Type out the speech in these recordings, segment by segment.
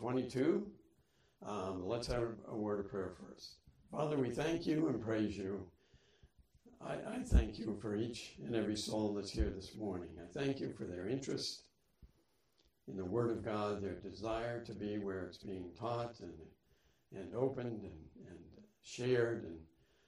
22. Let's have a word of prayer first. Father, we thank you and praise you. I thank you for each and every soul that's here this morning. I thank you for their interest in the Word of God, their desire to be where it's being taught and opened and shared, and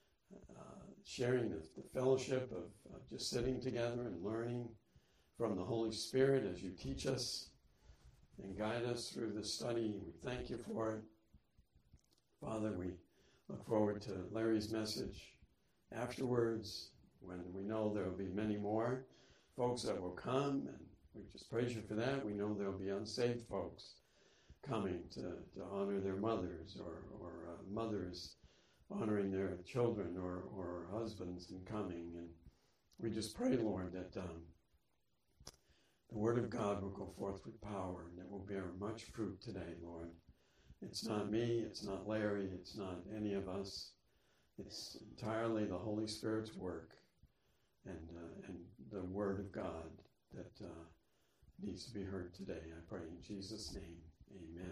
sharing the fellowship of just sitting together and learning from the Holy Spirit as you teach us and guide us through this study. We thank you for it. Father, we look forward to Larry's message afterwards, when we know there will be many more folks that will come, and we just praise you for that. We know there will be unsaved folks coming to honor their mothers, or mothers honoring their children, or husbands and coming. And we just pray, Lord, that the Word of God will go forth with power, and it will bear much fruit today, Lord. It's not me, it's not Larry, it's not any of us. It's entirely the Holy Spirit's work and the Word of God that needs to be heard today. I pray in Jesus' name, amen.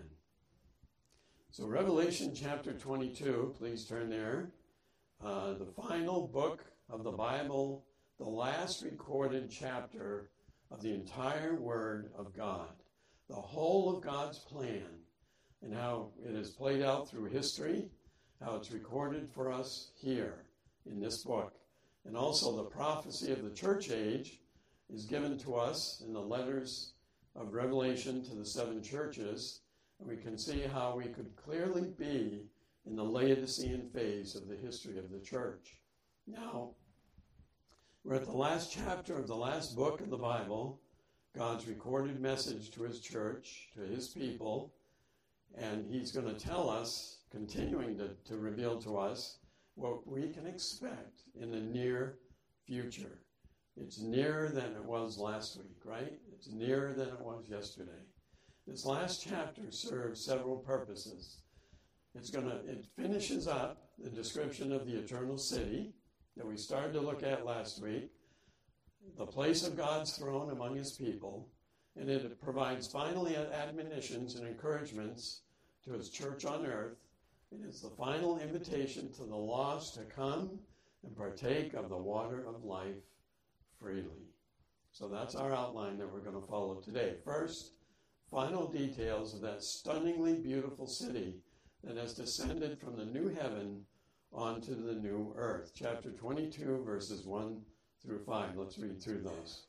So Revelation chapter 22, please turn there. The final book of the Bible, the last recorded chapter of the entire Word of God. The whole of God's plan and how it is played out through history, how it's recorded for us here in this book. And also the prophecy of the church age is given to us in the letters of Revelation to the 7 churches. And we can see how we could clearly be in the Laodicean phase of the history of the church. Now, we're at the last chapter of the last book of the Bible, God's recorded message to his church, to his people. And he's going to tell us, continuing to reveal to us, what we can expect in the near future. It's nearer than it was last week, right? It's nearer than it was yesterday. This last chapter serves several purposes. It finishes up the description of the eternal city that we started to look at last week, the place of God's throne among his people, and it provides finally admonitions and encouragements to his church on earth. It is the final invitation to the lost to come and partake of the water of life freely. So that's our outline that we're going to follow today. First, final details of that stunningly beautiful city that has descended from the new heaven onto the new earth. Chapter 22, verses 1 through 5. Let's read through those.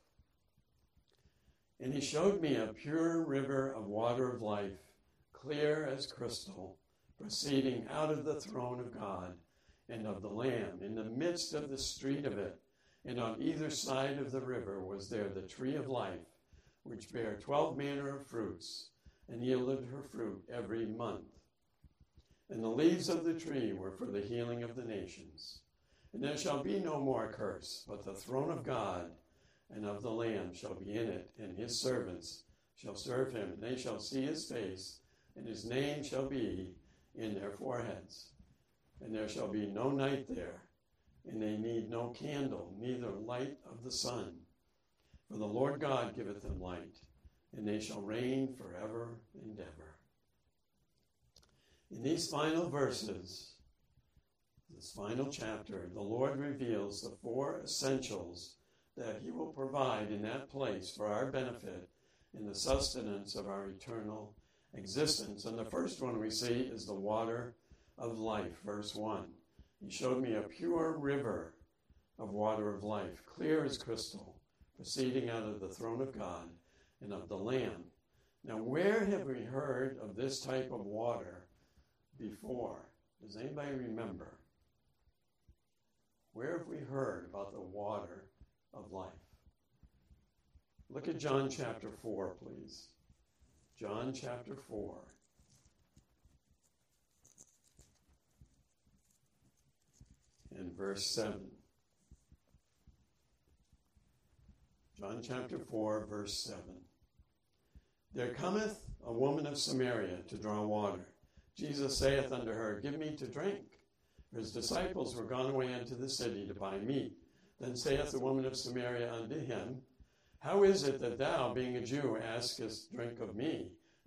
And he showed me a pure river of water of life, clear as crystal, proceeding out of the throne of God and of the Lamb. In the midst of the street of it, and on either side of the river, was there the tree of life, which bare 12 manner of fruits, and yielded her fruit every month. And the leaves of the tree were for the healing of the nations. And there shall be no more curse, but the throne of God and of the Lamb shall be in it, and his servants shall serve him, and they shall see his face, and his name shall be in their foreheads. And there shall be no night there, and they need no candle, neither light of the sun. For the Lord God giveth them light, and they shall reign forever and ever. In these final verses, this final chapter, the Lord reveals the 4 essentials that he will provide in that place for our benefit in the sustenance of our eternal existence. And the first one we see is the water of life, verse 1. He showed me a pure river of water of life, clear as crystal, proceeding out of the throne of God and of the Lamb. Now, where have we heard of this type of water before? Does anybody remember? Where have we heard about the water of life? Look at John chapter 4, please. John chapter 4. And verse 7. John chapter 4, verse 7. There cometh a woman of Samaria to draw water. Jesus saith unto her, Give me to drink. For his disciples were gone away unto the city to buy meat. Then saith the woman of Samaria unto him, How is it that thou, being a Jew, askest drink of me,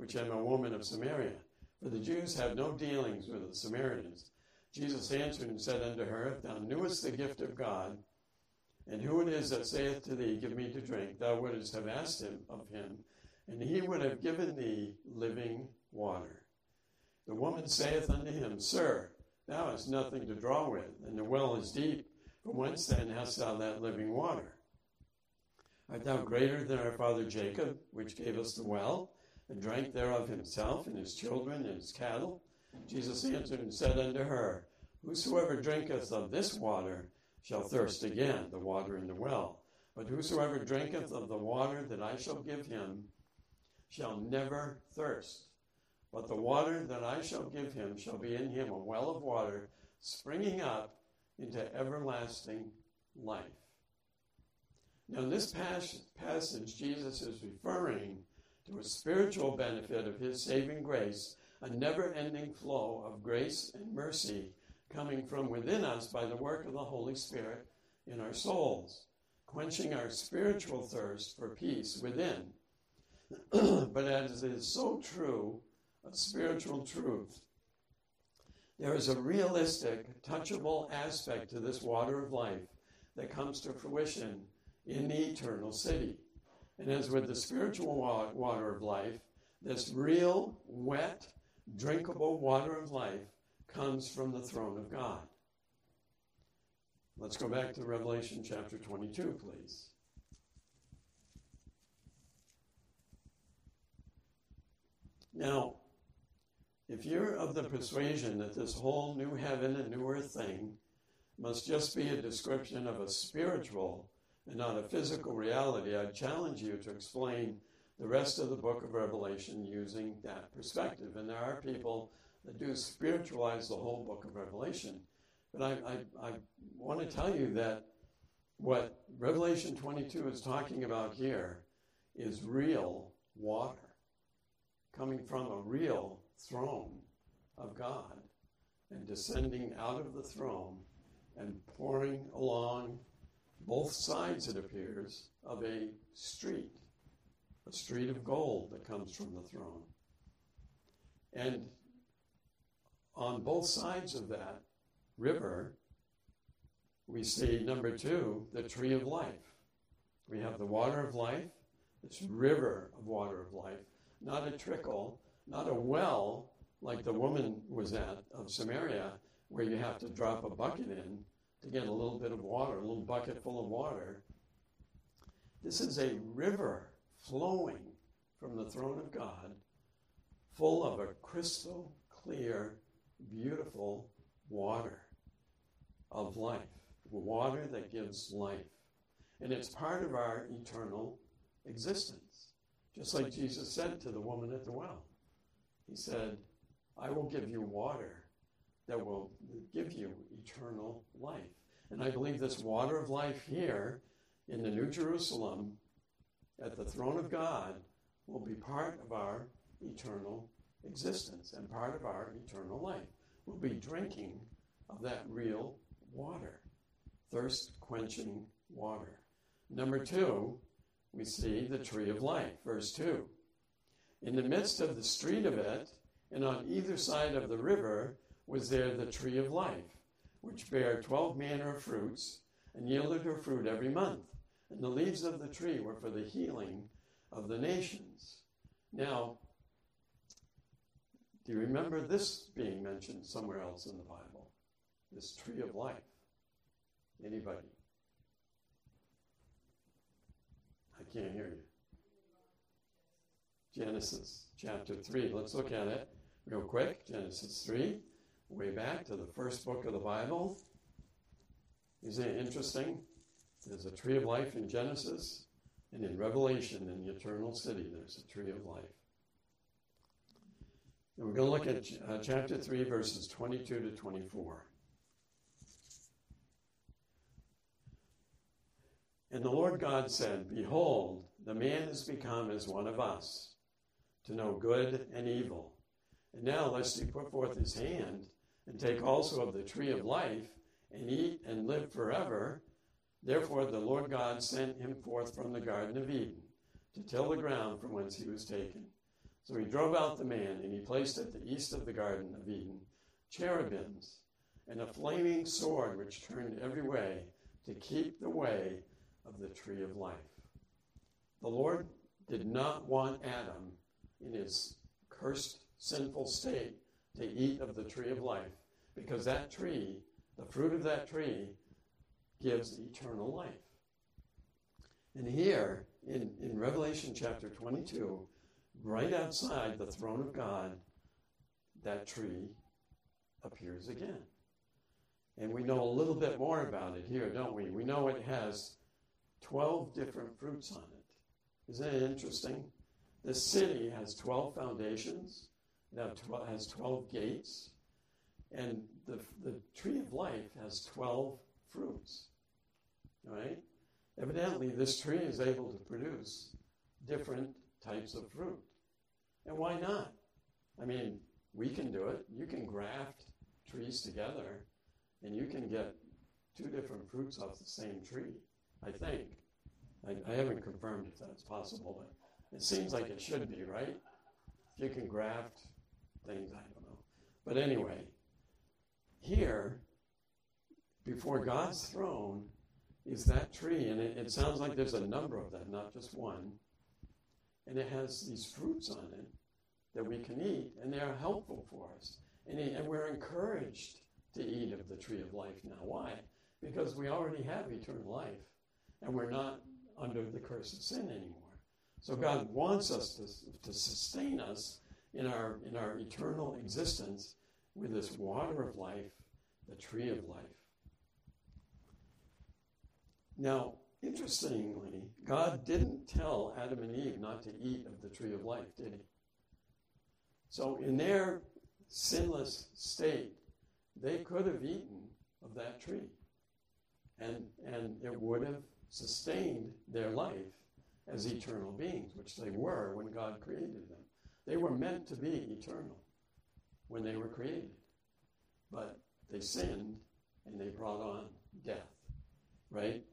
which am a woman of Samaria? For the Jews have no dealings with the Samaritans. Jesus answered and said unto her, If thou knewest the gift of God, and who it is that saith to thee, Give me to drink, thou wouldst have asked him of him, and he would have given thee living water. The woman saith unto him, Sir, thou hast nothing to draw with, and the well is deep. From whence then hast thou that living water? Art thou greater than our father Jacob, which gave us the well, and drank thereof himself, and his children, and his cattle? Jesus answered and said unto her, Whosoever drinketh of this water shall thirst again, the water in the well. But whosoever drinketh of the water that I shall give him shall never thirst. But the water that I shall give him shall be in him a well of water, springing up into everlasting life. Now, in this passage, Jesus is referring to a spiritual benefit of his saving grace, a never-ending flow of grace and mercy coming from within us by the work of the Holy Spirit in our souls, quenching our spiritual thirst for peace within. But as is so true of spiritual truth, there is a realistic, touchable aspect to this water of life that comes to fruition in the eternal city. And as with the spiritual water of life, this real, wet, drinkable water of life comes from the throne of God. Let's go back to Revelation chapter 22, please. Now, if you're of the persuasion that this whole new heaven and new earth thing must just be a description of a spiritual and not a physical reality, I challenge you to explain the rest of the book of Revelation using that perspective. And there are people that do spiritualize the whole book of Revelation. But I want to tell you that what Revelation 22 is talking about here is real water coming from a real throne of God and descending out of the throne and pouring along both sides, it appears, of a street of gold that comes from the throne. And on both sides of that river, we see, number 2, the tree of life. We have the water of life, this river of water of life, not a trickle, not a well like the woman was at of Samaria, where you have to drop a bucket in to get a little bit of water, a little bucket full of water. This is a river flowing from the throne of God, full of a crystal clear, beautiful water of life, water that gives life. And it's part of our eternal existence. Just like Jesus said to the woman at the well. He said, I will give you water that will give you eternal life. And I believe this water of life here in the New Jerusalem at the throne of God will be part of our eternal existence and part of our eternal life. We'll be drinking of that real water, thirst-quenching water. Number 2, we see the tree of life, verse 2. In the midst of the street of it, and on either side of the river, was there the tree of life, which bare 12 manner of fruits, and yielded her fruit every month. And the leaves of the tree were for the healing of the nations. Now, do you remember this being mentioned somewhere else in the Bible? This tree of life. Anybody? I can't hear you. Genesis chapter 3. Let's look at it real quick. Genesis 3, way back to the first book of the Bible. Isn't it interesting? There's a tree of life in Genesis, and in Revelation, in the eternal city, there's a tree of life. And we're going to look at chapter 3, verses 22 to 24. And the Lord God said, Behold, the man is become as one of us, to know good and evil. And now lest he put forth his hand, and take also of the tree of life, and eat and live forever. Therefore the Lord God sent him forth from the Garden of Eden, to till the ground from whence he was taken. So he drove out the man, and he placed at the east of the Garden of Eden cherubims and a flaming sword which turned every way to keep the way of the tree of life. The Lord did not want Adam in his cursed, sinful state to eat of the tree of life, because that tree, the fruit of that tree, gives eternal life. And here, in Revelation chapter 22, right outside the throne of God, that tree appears again. And we know a little bit more about it here, don't we? We know it has 12 different fruits on it. Isn't it interesting? The city has 12 foundations. It has 12 gates. And the tree of life has 12 fruits. Right? Evidently, this tree is able to produce different types of fruit. And why not? I mean, we can do it. You can graft trees together, and you can get 2 different fruits off the same tree, I think. I haven't confirmed if that's possible, but it seems like it should be, right? If you can graft things, I don't know. But anyway, here, before God's throne, is that tree, and it sounds like there's a number of them, not just one, and it has these fruits on it that we can eat, and they are helpful for us. And we're encouraged to eat of the tree of life now. Why? Because we already have eternal life, and we're not under the curse of sin anymore. So God wants us to sustain us in our eternal existence with this water of life, the tree of life. Now, interestingly, God didn't tell Adam and Eve not to eat of the tree of life, did he? So in their sinless state, they could have eaten of that tree. And it would have sustained their life as eternal beings, which they were when God created them. They were meant to be eternal when they were created. But they sinned, and they brought on death, right?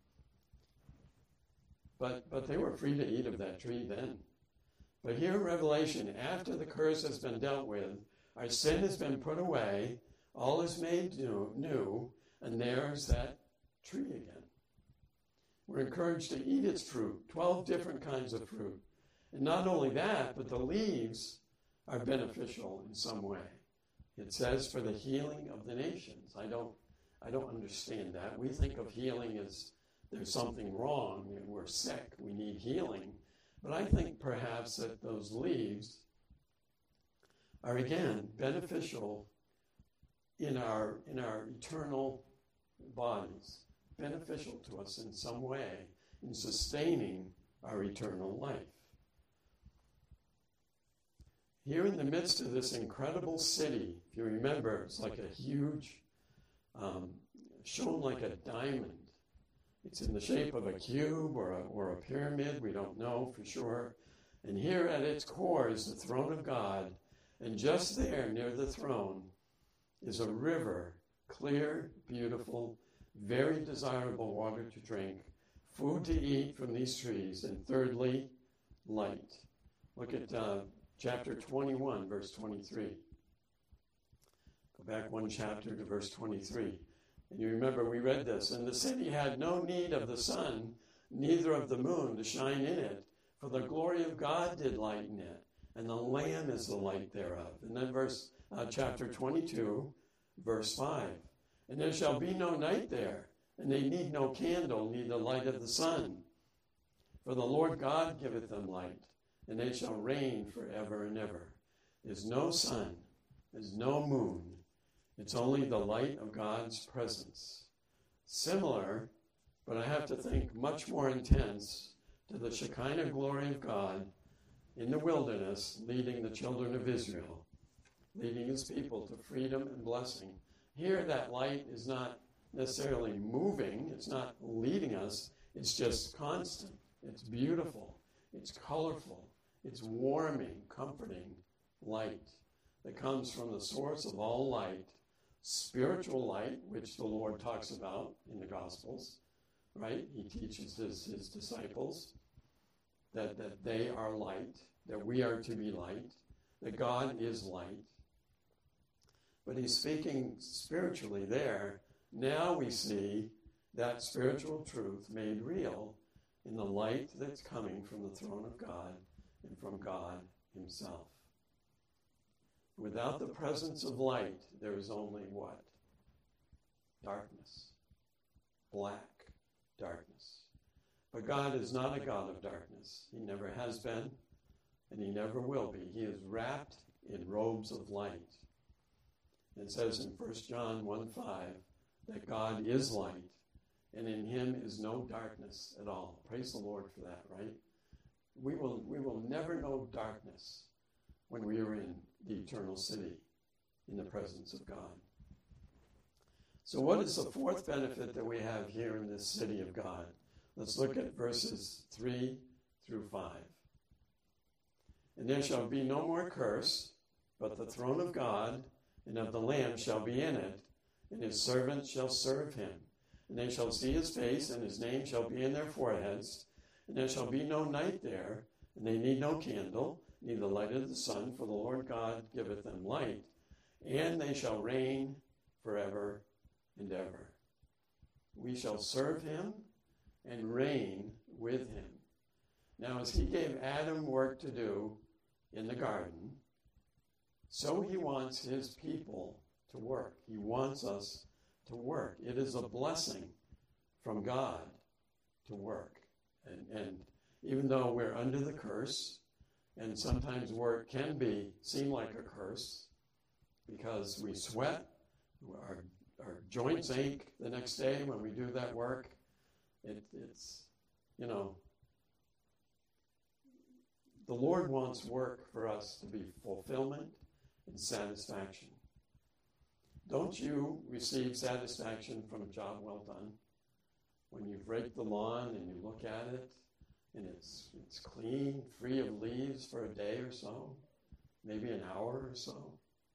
But they were free to eat of that tree then. But here in Revelation, after the curse has been dealt with, our sin has been put away, all is made new, and there's that tree again. We're encouraged to eat its fruit, 12 different kinds of fruit. And not only that, but the leaves are beneficial in some way. It says for the healing of the nations. I don't understand that. We think of healing as there's something wrong and we're sick, we need healing. But I think perhaps that those leaves are again beneficial in our eternal bodies, beneficial to us in some way in sustaining our eternal life. Here in the midst of this incredible city, if you remember, it's like a huge, shown like a diamond. It's in the shape of a cube or a pyramid, we don't know for sure. And here at its core is the throne of God, and just there near the throne is a river, clear, beautiful, very desirable water to drink, food to eat from these trees, and thirdly, light. Look at chapter 21, verse 23. Go back one chapter to verse 23. And you remember we read this. And the city had no need of the sun, neither of the moon to shine in it, for the glory of God did lighten it, and the Lamb is the light thereof. And then chapter 22, verse 5. And there shall be no night there, and they need no candle, neither light of the sun. For the Lord God giveth them light, and they shall reign forever and ever. There's no sun, there's no moon. It's only the light of God's presence. Similar, but I have to think much more intense, to the Shekinah glory of God in the wilderness, leading the children of Israel, leading his people to freedom and blessing. Here, that light is not necessarily moving, it's not leading us, it's just constant, it's beautiful, it's colorful, it's warming, comforting light that comes from the source of all light, spiritual light, which the Lord talks about in the Gospels, right? He teaches his disciples that they are light, that we are to be light, that God is light. But he's speaking spiritually there. Now we see that spiritual truth made real in the light that's coming from the throne of God and from God himself. Without the presence of light, there is only what? Darkness. Black darkness. But God is not a God of darkness. He never has been, and he never will be. He is wrapped in robes of light. It says in 1 John 1:5 that God is light, and in him is no darkness at all. Praise the Lord for that, right? We will never know darkness when we are in the eternal city, in the presence of God. So what is the fourth benefit that we have here in this city of God? Let's look at verses 3 through 5. And there shall be no more curse, but the throne of God and of the Lamb shall be in it, and his servants shall serve him. And they shall see his face, and his name shall be in their foreheads. And there shall be no night there, and they need no candle, neither light of the sun, for the Lord God giveth them light. And they shall reign forever and ever. We shall serve him and reign with him. Now, as he gave Adam work to do in the garden, so he wants his people to work. He wants us to work. It is a blessing from God to work. And even though we're under the curse, and sometimes work can seem like a curse because we sweat, our joints ache the next day when we do that work. It's, the Lord wants work for us to be fulfillment and satisfaction. Don't you receive satisfaction from a job well done? When you've raked the lawn and you look at it and it's clean, free of leaves for a day or so, maybe an hour or so.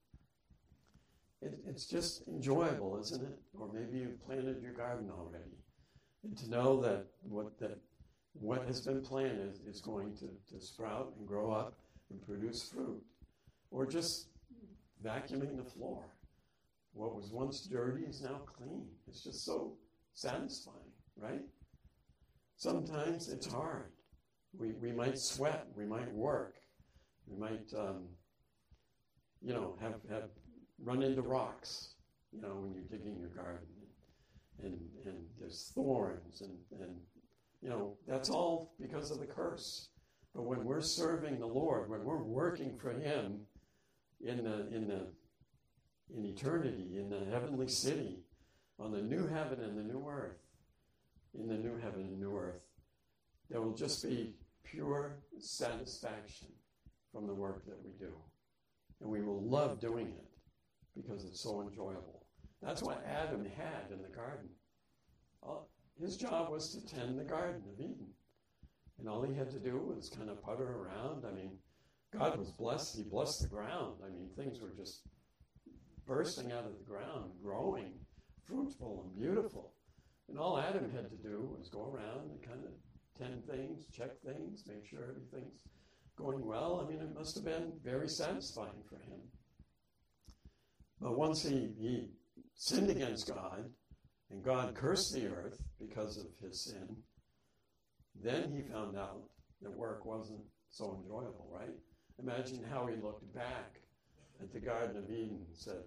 It's just enjoyable, isn't it? Or maybe you've planted your garden already. And to know that what has been planted is going to sprout and grow up and produce fruit. Or just vacuuming the floor. What was once dirty is now clean. It's just so satisfying, right? Sometimes it's hard. We might sweat. We might work. We might, have run into rocks, when you're digging your garden. And there's thorns and that's all because of the curse. But when we're serving the Lord, when we're working for him in eternity, in the heavenly city, on the new heaven and the new earth, in the new heaven and new earth, there will just be pure satisfaction from the work that we do. And we will love doing it because it's so enjoyable. That's what Adam had in the garden. His job was to tend the Garden of Eden. And all he had to do was kind of putter around. I mean, God was blessed. He blessed the ground. I mean, things were just bursting out of the ground, growing, fruitful and beautiful. And all Adam had to do was go around and kind of tend things, check things, make sure everything's going well. I mean, it must have been very satisfying for him. But once he sinned against God, and God cursed the earth because of his sin, then he found out that work wasn't so enjoyable, right? Imagine how he looked back at the Garden of Eden and said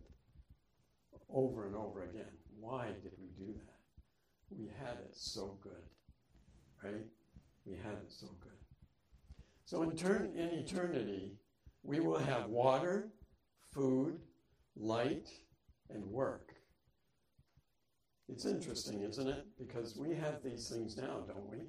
over and over again, why did we do that? We had it so good, right? We had it so good. So in eternity, we will have water, food, light, and work. It's interesting, isn't it? Because we have these things now, don't we?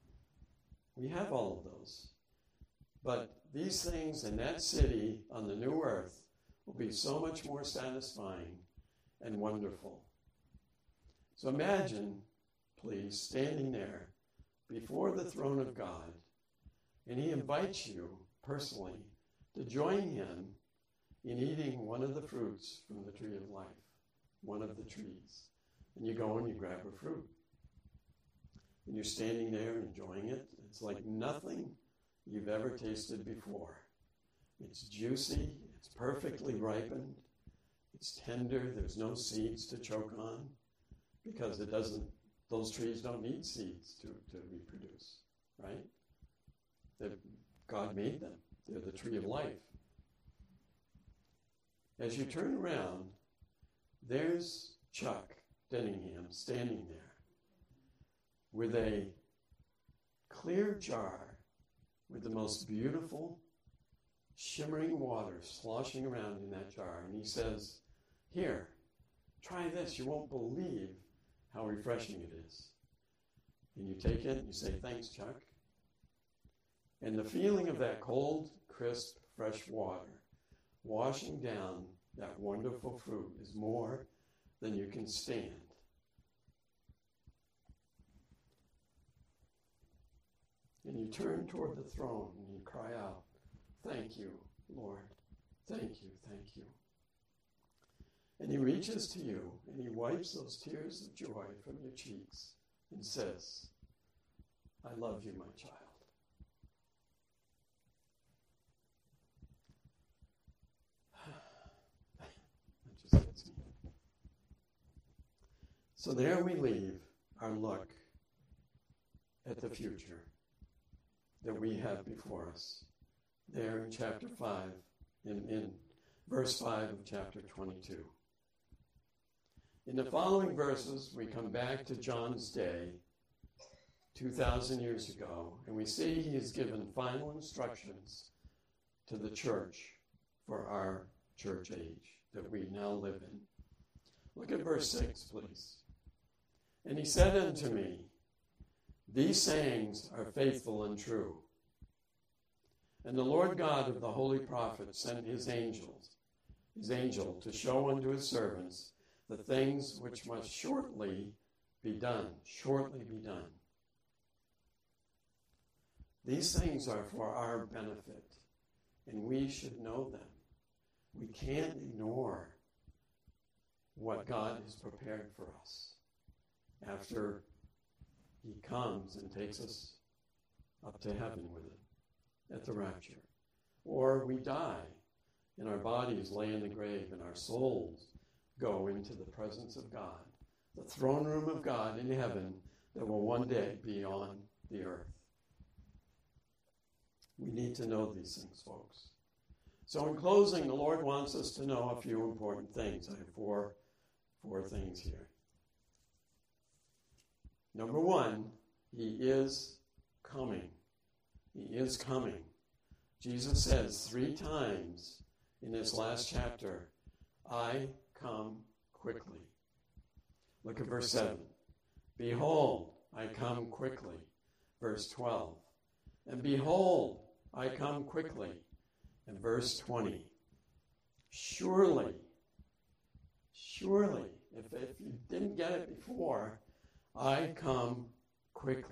We have all of those. But these things in that city on the new earth will be so much more satisfying and wonderful. So imagine, please, standing there before the throne of God, and he invites you personally to join him in eating one of the fruits from the tree of life, one of the trees. And you go and you grab a fruit. And you're standing there enjoying it. It's like nothing you've ever tasted before. It's juicy, it's perfectly ripened, it's tender, there's no seeds to choke on, because those trees don't need seeds to reproduce, right? God made them. They're the tree of life. As you turn around, there's Chuck Denningham standing there with a clear jar with the most beautiful, shimmering water sloshing around in that jar. And he says, "Here, try this. You won't believe how refreshing it is." And you take it and you say, "Thanks, Chuck." And the feeling of that cold, crisp, fresh water washing down that wonderful fruit is more than you can stand. And you turn toward the throne and you cry out, "Thank you, Lord. Thank you, thank you." And he reaches to you and he wipes those tears of joy from your cheeks and says, "I love you, my child." That just hits me. So there we leave our look at the future that we have before us. There in chapter 5, in verse 5 of chapter 22. In the following verses, we come back to John's day, 2,000 years ago, and we see he has given final instructions to the church for our church age that we now live in. Look at verse 6, please. "And he said unto me, These sayings are faithful and true. And the Lord God of the holy prophets sent his angel to show unto his servants the things which must shortly be done. These things are for our benefit, and we should know them. We can't ignore what God has prepared for us after he comes and takes us up to heaven with him at the rapture. Or we die, and our bodies lay in the grave, and our souls go into the presence of God, the throne room of God in heaven that will one day be on the earth. We need to know these things, folks. So in closing, the Lord wants us to know a few important things. I have four things here. Number one, he is coming. He is coming. Jesus says 3 times in this last chapter, "I come quickly." Look at verse 7. "Behold, I come quickly." Verse 12. "And behold, I come quickly." And verse 20. Surely, if you didn't get it before, I come quickly.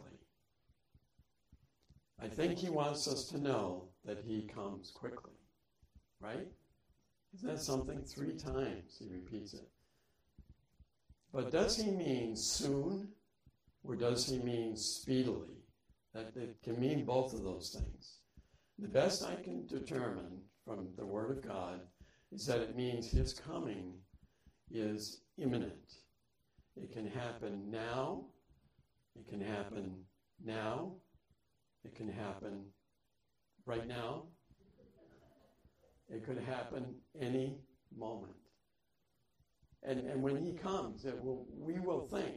I think he wants us to know that he comes quickly, right? Isn't that something? 3 times he repeats it. But does he mean soon, or does he mean speedily? That it can mean both of those things. The best I can determine from the Word of God is that it means his coming is imminent. It can happen now. It can happen now. It can happen right now. It could happen any moment. And when he comes, we will think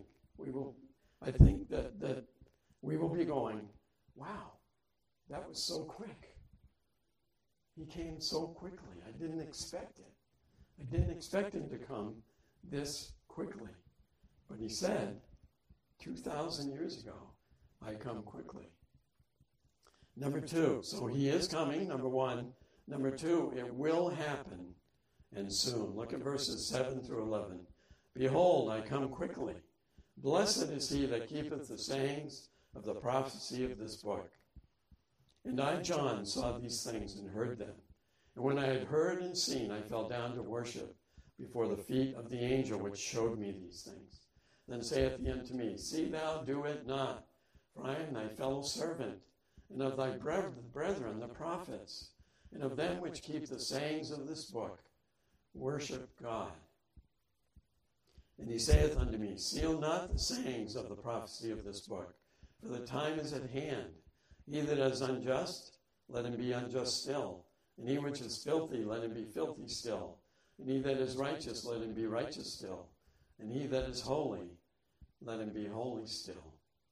that we will be going, "Wow, that was so quick. He came so quickly. I didn't expect it. I didn't expect him to come this quickly." But he said 2,000 years ago, "I come quickly." Number 2, so he is coming, number 1. Number 2, it will happen, and soon. Look at verses 7 through 11. "Behold, I come quickly. Blessed is he that keepeth the sayings of the prophecy of this book. And I, John, saw these things and heard them. And when I had heard and seen, I fell down to worship before the feet of the angel which showed me these things. Then saith he unto me, See thou do it not, for I am thy fellow servant, and of thy brethren the prophets, and of them which keep the sayings of this book. Worship God. And he saith unto me, Seal not the sayings of the prophecy of this book, for the time is at hand. He that is unjust, let him be unjust still. And he which is filthy, let him be filthy still. And he that is righteous, let him be righteous still. And he that is holy, let him be holy still.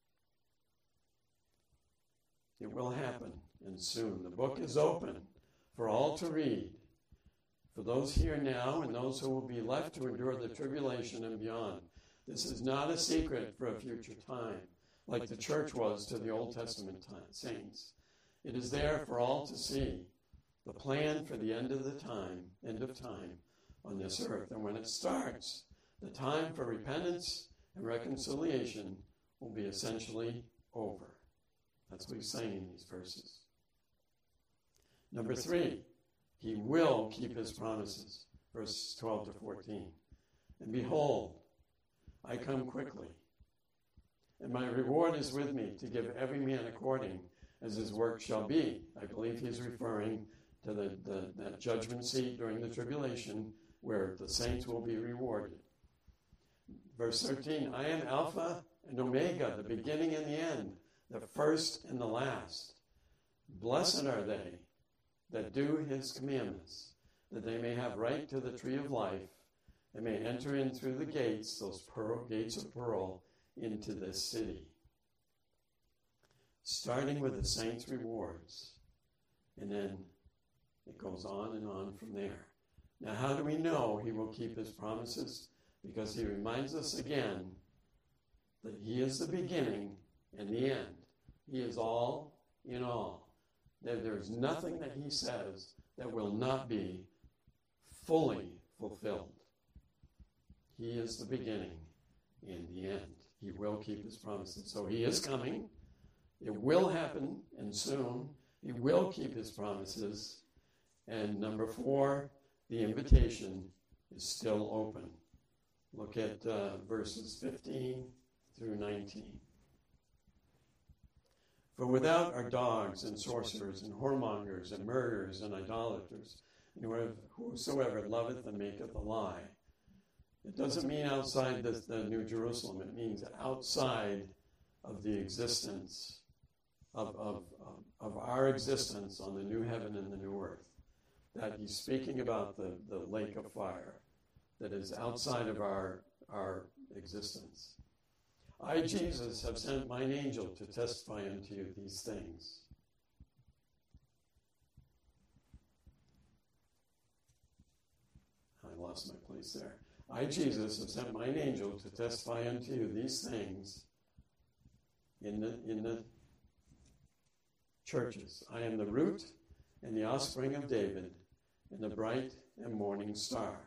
It will happen, and soon. The book is open for all to read, for those here now and those who will be left to endure the tribulation and beyond. This is not a secret for a future time, like the church was to the Old Testament saints. It is there for all to see, the plan for the end of time on this earth. And when it starts, the time for repentance and reconciliation will be essentially over. That's what he's saying in these verses. Number 3, he will keep his promises. Verses 12 to 14. And behold, I come quickly, and my reward is with me to give every man according as his work shall be. I believe he's referring to that judgment seat during the tribulation where the saints will be rewarded. Verse 13, I am Alpha and Omega, the beginning and the end, the first and the last. Blessed are they that do his commandments, that they may have right to the tree of life, and may enter in through the gates, those gates of pearl, into this city. Starting with the saints' rewards, and then it goes on and on from there. Now, how do we know he will keep his promises? Because he reminds us again that he is the beginning and the end. He is all in all. There's nothing that he says that will not be fully fulfilled. He is the beginning and the end. He will keep his promises. So he is coming. It will happen, and soon. He will keep his promises. And number 4, the invitation is still open. Look at verses 15 through 19. For without are dogs and sorcerers and whoremongers and murderers and idolaters, and whosoever loveth and maketh a lie. It doesn't mean outside the New Jerusalem. It means outside of the existence of our existence on the new heaven and the new earth. That he's speaking about the lake of fire that is outside of our existence. I, Jesus, have sent mine angel to testify unto you these things. I lost my place there. I, Jesus, have sent mine angel to testify unto you these things in the churches. I am the root and the offspring of David, and the bright and morning star.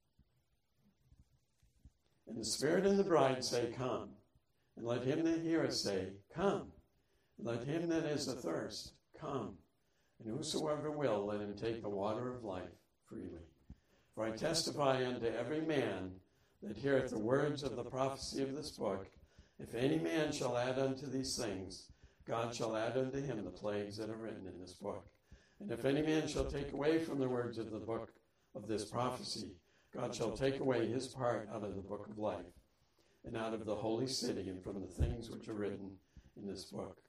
And the Spirit and the bride say, Come. And let him that heareth say, Come. And let him that is athirst, come. And whosoever will, let him take the water of life freely. For I testify unto every man that heareth the words of the prophecy of this book, if any man shall add unto these things, God shall add unto him the plagues that are written in this book. And if any man shall take away from the words of the book of this prophecy, God shall take away his part out of the book of life, and out of the holy city, and from the things which are written in this book.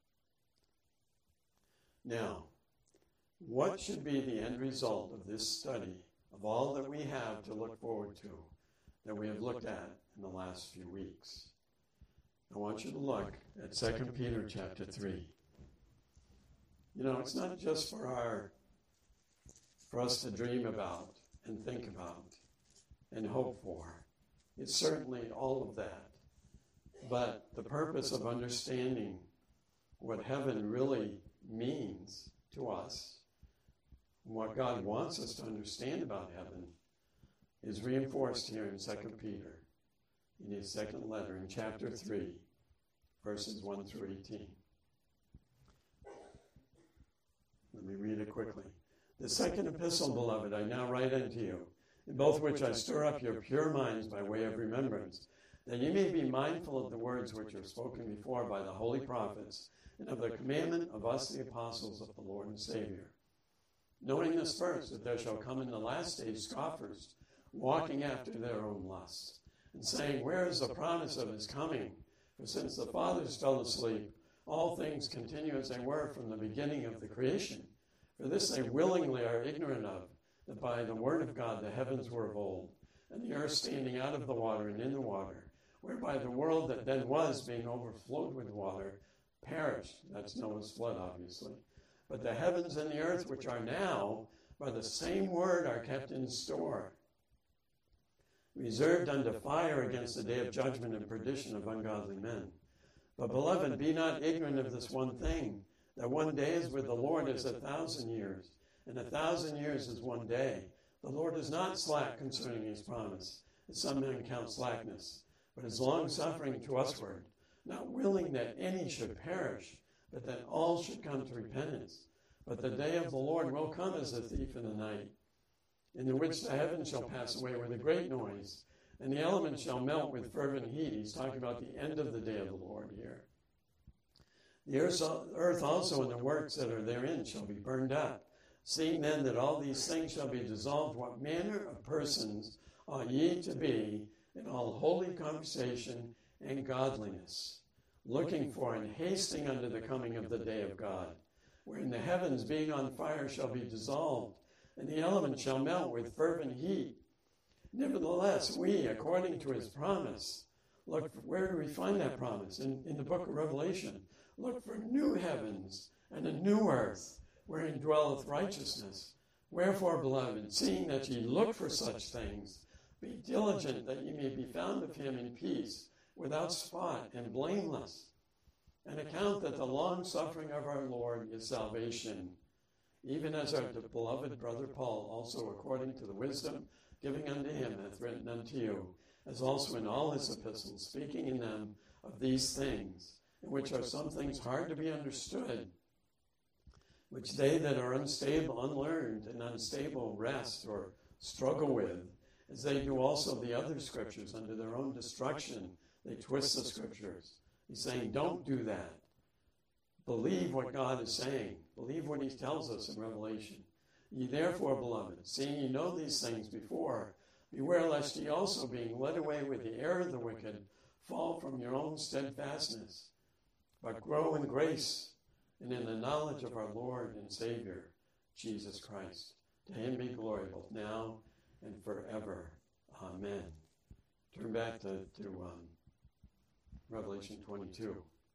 Now, what should be the end result of this study, of all that we have to look forward to, that we have looked at in the last few weeks? I want you to look at 2 Peter chapter 3. You know, it's not just for us to dream about and think about and hope for. It's certainly all of that. But the purpose of understanding what heaven really means to us, and what God wants us to understand about heaven, is reinforced here in 2 Peter, in his second letter, in chapter 3, verses 1 through 18. Let me read it quickly. The second epistle, beloved, I now write unto you, in both which I stir up your pure minds by way of remembrance, that ye may be mindful of the words which are spoken before by the holy prophets and of the commandment of us the apostles of the Lord and Savior. Knowing this first, that there shall come in the last days scoffers, walking after their own lusts, and saying, Where is the promise of his coming? For since the fathers fell asleep, all things continue as they were from the beginning of the creation. For this they willingly are ignorant of, that by the word of God the heavens were of old, and the earth standing out of the water and in the water, whereby the world that then was, being overflowed with water, perished. That's Noah's flood, obviously. But the heavens and the earth, which are now, by the same word are kept in store, reserved unto fire against the day of judgment and perdition of ungodly men. But, beloved, be not ignorant of this one thing, that one day is with the Lord as 1,000 years, and 1,000 years is one day. The Lord is not slack concerning his promise, as some men count slackness, but is long-suffering to usward, not willing that any should perish, but that all should come to repentance. But the day of the Lord will come as a thief in the night, in the which the heavens shall pass away with a great noise, and the elements shall melt with fervent heat. He's talking about the end of the day of the Lord here. The earth also and the works that are therein shall be burned up. Seeing then that all these things shall be dissolved, what manner of persons ought ye to be in all holy conversation and godliness, looking for and hasting unto the coming of the day of God, wherein the heavens being on fire shall be dissolved, and the elements shall melt with fervent heat. Nevertheless, we, according to his promise, look for, where do we find that promise? In the book of Revelation. Look for new heavens and a new earth, wherein dwelleth righteousness. Wherefore, beloved, seeing that ye look for such things, be diligent that ye may be found of him in peace, without spot and blameless. And account that the long suffering of our Lord is salvation, even as our beloved brother Paul also according to the wisdom giving unto him hath written unto you, as also in all his epistles, speaking in them of these things, in which are some things hard to be understood, which they that are unstable, unlearned, and unstable wrest or struggle with, as they do also the other scriptures unto their own destruction. They twist the scriptures. He's saying, don't do that. Believe what God is saying. Believe what he tells us in Revelation. Ye therefore, beloved, seeing ye know these things before, beware lest ye also, being led away with the error of the wicked, fall from your own steadfastness, but grow in grace and in the knowledge of our Lord and Savior, Jesus Christ. To him be glory both now and forever. Amen. Turn back to Revelation 22.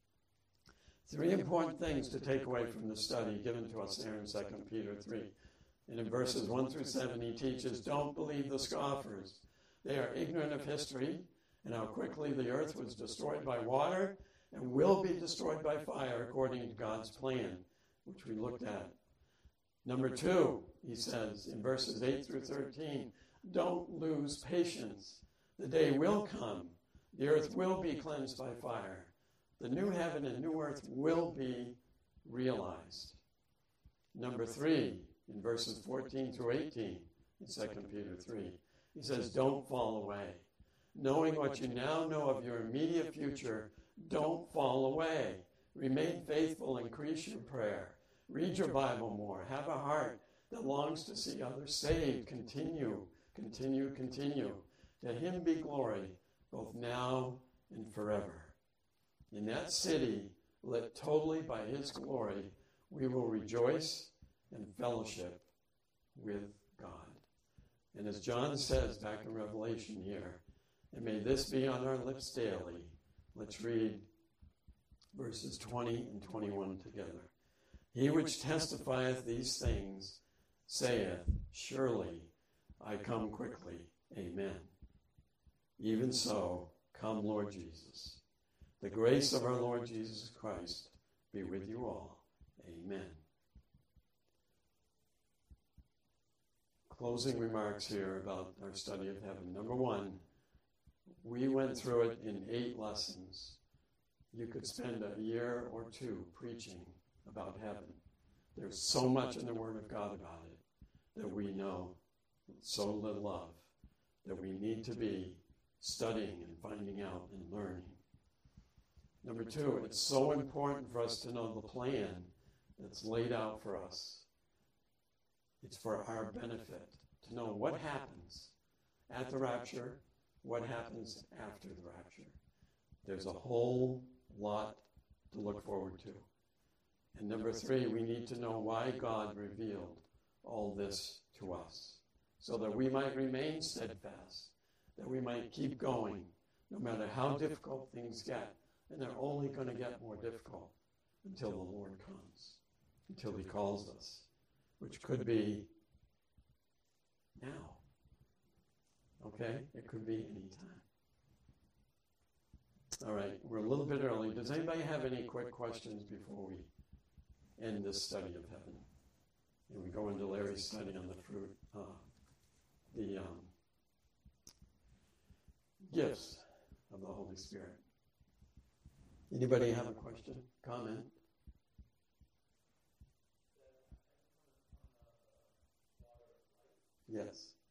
Three important things to take away from the study given to us there in 2 Peter 3. And in verses 1 through 7, he teaches, don't believe the scoffers. They are ignorant of history and how quickly the earth was destroyed by water and will be destroyed by fire according to God's plan, which we looked at. Number 2, he says in verses 8 through 13, don't lose patience. The day will come. The earth will be cleansed by fire. The new heaven and new earth will be realized. Number 3, in verses 14 through 18 in 2 Peter 3, he says, don't fall away. Knowing what you now know of your immediate future, don't fall away. Remain faithful, increase your prayer. Read your Bible more. Have a heart that longs to see others saved. Continue. To him be glory, both now and forever. In that city, lit totally by his glory, we will rejoice and fellowship with God. And as John says back in Revelation here, and may this be on our lips daily. Let's read verses 20 and 21 together. He which testifieth these things saith, surely I come quickly. Amen. Even so, come, Lord Jesus. The grace of our Lord Jesus Christ be with you all. Amen. Closing remarks here about our study of heaven. Number 1, we went through it in 8 lessons. You could spend a year or 2 preaching about heaven. There's so much in the Word of God about it that we know so little of, that we need to be studying and finding out and learning. Number two, it's so important for us to know the plan that's laid out for us. It's for our benefit to know what happens at the rapture, what happens after the rapture. There's a whole lot to look forward to. And number three, we need to know why God revealed all this to us, so that we might remain steadfast, that we might keep going, no matter how difficult things get. And they're only going to get more difficult until the Lord comes, until he calls us, which could be now. Okay? It could be any time. All right, we're a little bit early. Does anybody have any quick questions before we end this study of heaven? And we go into Larry's study on the fruit, the gifts of the Holy Spirit. Anybody have a question, comment? Yes.